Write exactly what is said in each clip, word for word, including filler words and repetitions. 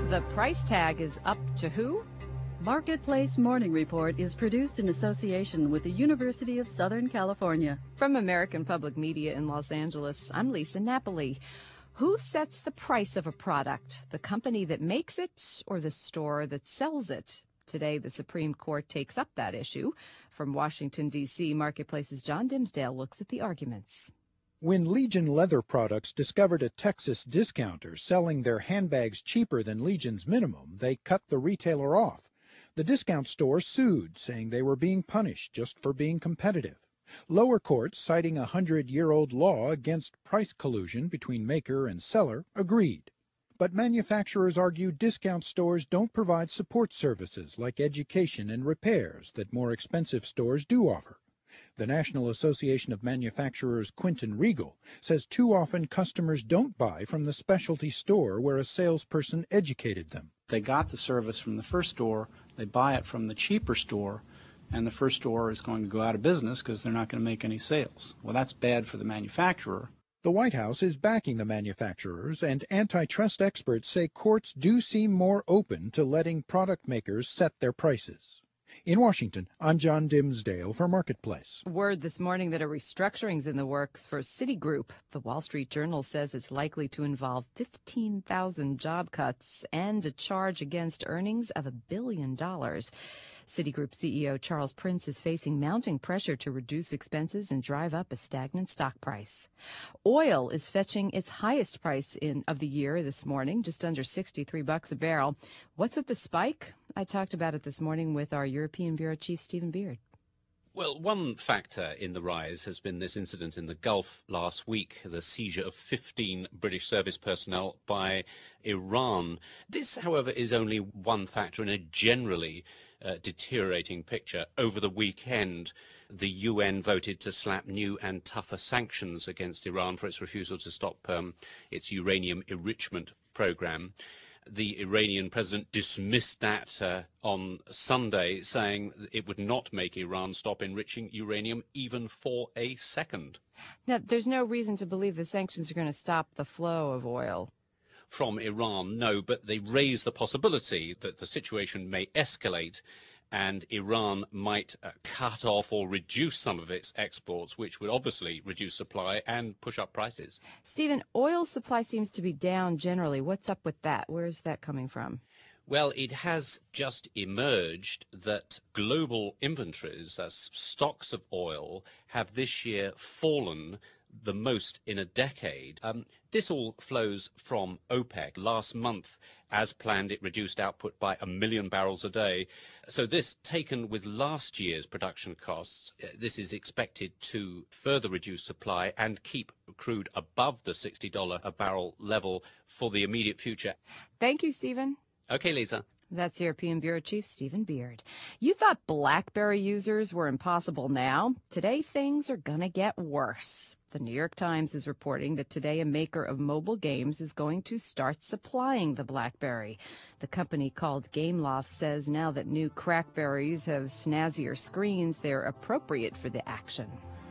The price tag is up to who? Marketplace Morning Report is produced in association with the University of Southern California. From American Public Media in Los Angeles, I'm Lisa Napoli. Who sets the price of a product? The company that makes it or the store that sells it? Today, the Supreme Court takes up that issue. From Washington, D C, Marketplace's John Dimsdale looks at the arguments. When Legion Leather Products discovered a Texas discounter selling their handbags cheaper than Legion's minimum, they cut the retailer off. The discount store sued, saying they were being punished just for being competitive. Lower courts, citing a hundred-year-old law against price collusion between maker and seller, agreed. But manufacturers argue discount stores don't provide support services like education and repairs that more expensive stores do offer. The National Association of Manufacturers' Quentin Regal says too often customers don't buy from the specialty store where a salesperson educated them. They got the service from the first store, they buy it from the cheaper store, and the first store is going to go out of business because they're not going to make any sales. Well, that's bad for the manufacturer. The White House is backing the manufacturers, and antitrust experts say courts do seem more open to letting product makers set their prices. In Washington, I'm John Dimsdale for Marketplace. Word this morning that a restructuring's in the works for Citigroup. The Wall Street Journal says it's likely to involve fifteen thousand job cuts and a charge against earnings of a billion dollars. Citigroup C E O Charles Prince is facing mounting pressure to reduce expenses and drive up a stagnant stock price. Oil is fetching its highest price in of the year this morning, just under sixty-three bucks a barrel. What's with the spike? I talked about it this morning with our European Bureau Chief, Stephen Beard. Well, one factor in the rise has been this incident in the Gulf last week, the seizure of fifteen British service personnel by Iran. This, however, is only one factor in a generally uh, deteriorating picture. Over the weekend, the U N voted to slap new and tougher sanctions against Iran for its refusal to stop um, its uranium enrichment program. The Iranian president dismissed that uh, on Sunday, saying it would not make Iran stop enriching uranium even for a second. Now, there's no reason to believe the sanctions are going to stop the flow of oil from Iran, no, but they raise the possibility that the situation may escalate and Iran might uh, cut off or reduce some of its exports, which would obviously reduce supply and push up prices. Stephen, oil supply seems to be down generally. What's up with that? Where's that coming from? Well, it has just emerged that global inventories, as stocks of oil, have this year fallen the most in a decade. Um, this all flows from OPEC. Last month, as planned, it reduced output by a million barrels a day. So this, taken with last year's production costs, uh, this is expected to further reduce supply and keep crude above the sixty dollars a barrel level for the immediate future. Thank you, Stephen. Okay, Lisa. That's European Bureau Chief Stephen Beard. You thought BlackBerry users were impossible now. Today, things are going to get worse. The New York Times is reporting that today a maker of mobile games is going to start supplying the BlackBerry. The company called Gameloft says now that new Crackberries have snazzier screens, they're appropriate for the action.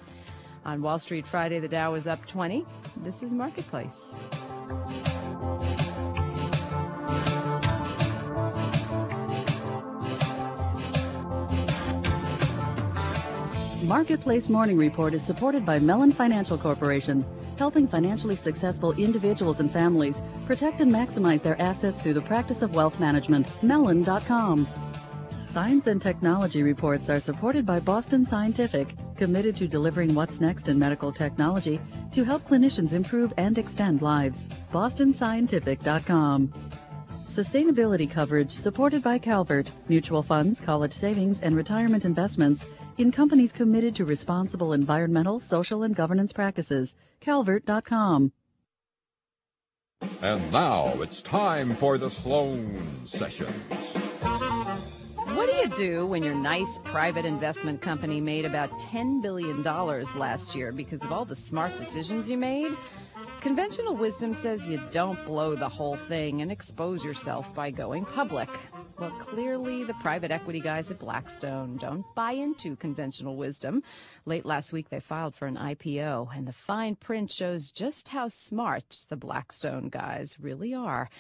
On Wall Street Friday, the Dow was up twenty. This is Marketplace. Marketplace Morning Report is supported by Mellon Financial Corporation, helping financially successful individuals and families protect and maximize their assets through the practice of wealth management. Mellon dot com. Science and technology reports are supported by Boston Scientific, committed to delivering what's next in medical technology to help clinicians improve and extend lives. Boston Scientific dot com. Sustainability coverage supported by Calvert, mutual funds, college savings, and retirement investments in companies committed to responsible environmental, social, and governance practices. Calvert dot com. And now it's time for the Sloan Sessions. What do you do when your nice private investment company made about ten billion dollars last year because of all the smart decisions you made? Conventional wisdom says you don't blow the whole thing and expose yourself by going public. Well, clearly the private equity guys at Blackstone don't buy into conventional wisdom. Late last week, they filed for an I P O, and the fine print shows just how smart the Blackstone guys really are.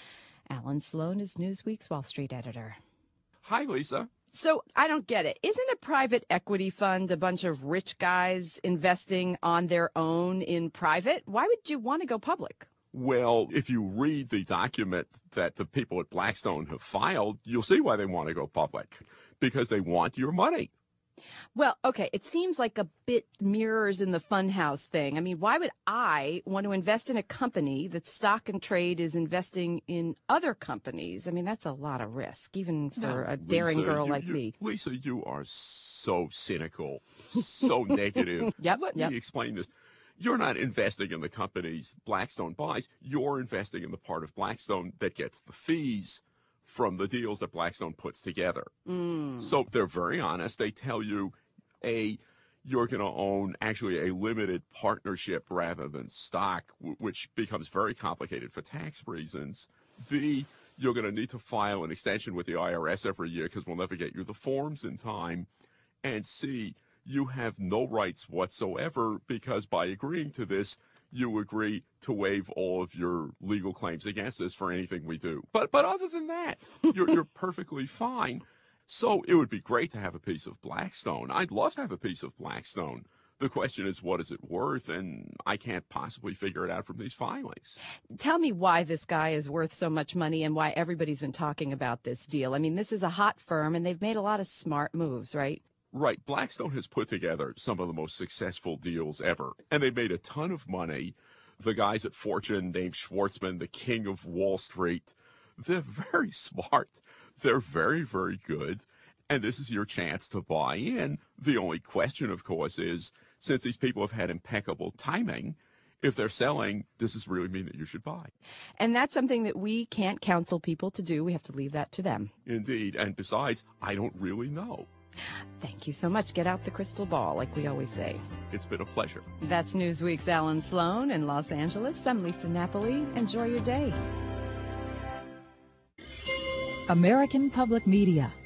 Alan Sloan is Newsweek's Wall Street editor. Hi, Lisa. So I don't get it. Isn't a private equity fund a bunch of rich guys investing on their own in private? Why would you want to go public? Well, if you read the document that the people at Blackstone have filed, you'll see why they want to go public. Because they want your money. Well, okay, it seems like a bit mirrors in the funhouse thing. I mean, why would I want to invest in a company that stock and trade is investing in other companies? I mean, that's a lot of risk, even for No, a daring Lisa, girl you, like you, me. Lisa, you are so cynical, so negative. Yep, Let yep. me explain this. You're not investing in the companies Blackstone buys. You're investing in the part of Blackstone that gets the fees from the deals that Blackstone puts together. Mm. So they're very honest. They tell you, A, you're going to own actually a limited partnership rather than stock, w- which becomes very complicated for tax reasons. B, you're going to need to file an extension with the I R S every year because we'll never get you the forms in time. And C, you have no rights whatsoever because by agreeing to this, you agree to waive all of your legal claims against us for anything we do. But but other than that, you're, you're perfectly fine. So it would be great to have a piece of Blackstone. I'd love to have a piece of Blackstone. The question is, what is it worth? And I can't possibly figure it out from these filings. Tell me why this guy is worth so much money and why everybody's been talking about this deal. I mean, this is a hot firm, and they've made a lot of smart moves, right? Right. Blackstone has put together some of the most successful deals ever, and they made a ton of money. The guys at Fortune named Schwartzman the king of Wall Street. They're very smart. They're very, very good. And this is your chance to buy in. The only question, of course, is since these people have had impeccable timing, if they're selling, does this really mean that you should buy? And that's something that we can't counsel people to do. We have to leave that to them. Indeed. And besides, I don't really know. Thank you so much. Get out the crystal ball, like we always say. It's been a pleasure. That's Newsweek's Alan Sloan in Los Angeles. I'm Lisa Napoli. Enjoy your day. American Public Media